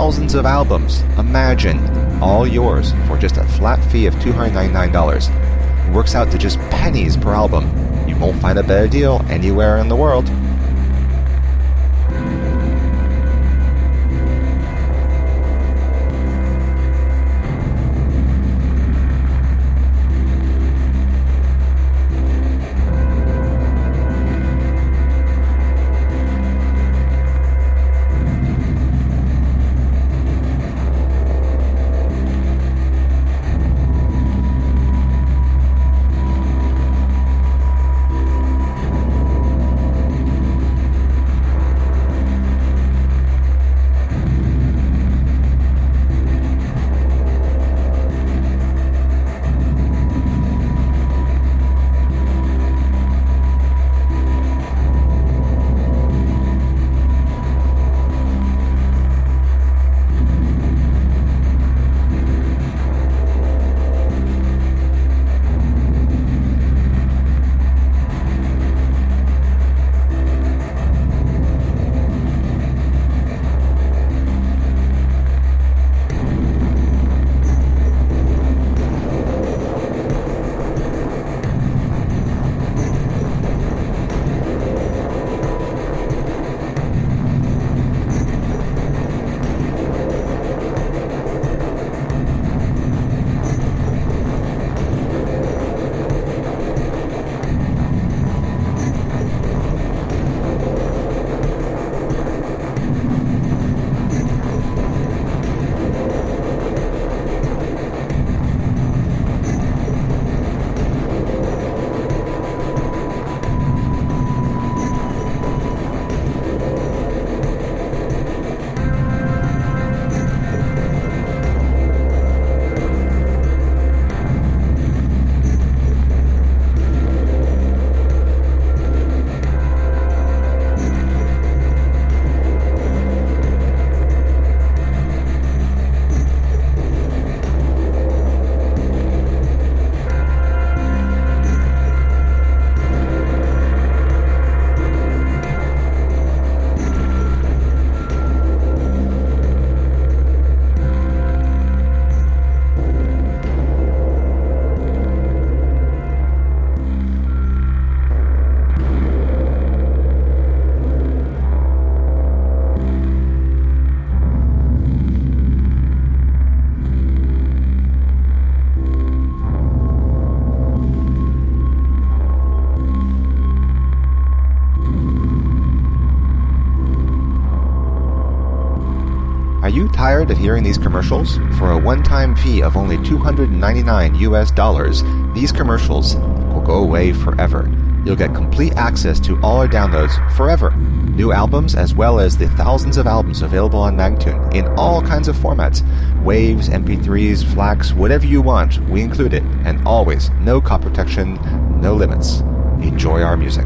thousands of albums. Imagine, all yours for just a flat fee of $299. It works out to just pennies per album. You won't find a better deal anywhere in the world. Are you tired of hearing these commercials? For a one-time fee of only $299, these commercials will go away forever. You'll get complete access to all our downloads forever. New albums as well as the thousands of albums available on Magtune in all kinds of formats. Waves, MP3s, FLACs, whatever you want, we include it. And always, no copy protection, no limits. Enjoy our music.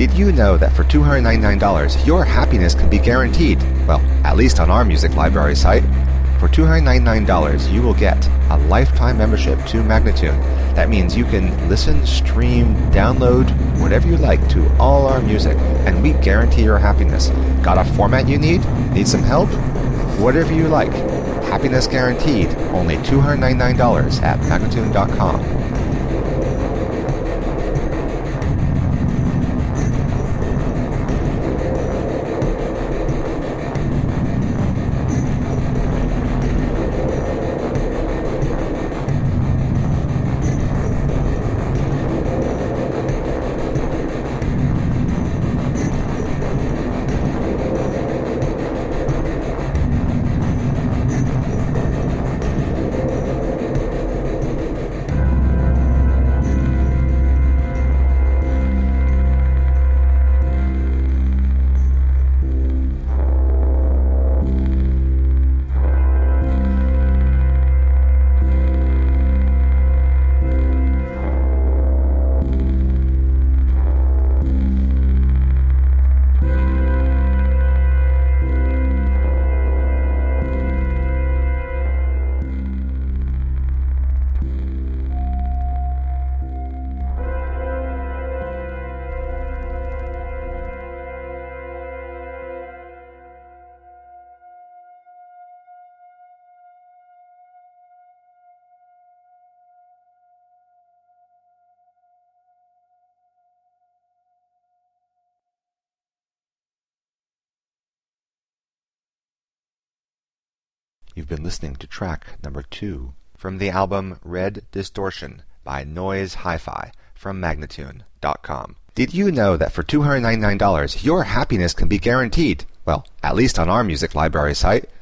Did you know that for $299, your happiness can be guaranteed? Well, at least on our music library site. For $299, you will get a lifetime membership to Magnatune. That means you can listen, stream, download, whatever you like to all our music, and we guarantee your happiness. Got a format you need? Need some help? Whatever you like. Happiness guaranteed. Only $299 at Magnatune.com. You've been listening to track number 2 from the album Red Distortion by Noise Hi-Fi from Magnatune.com. Did you know that for $299, your happiness can be guaranteed? Well, at least on our music library site.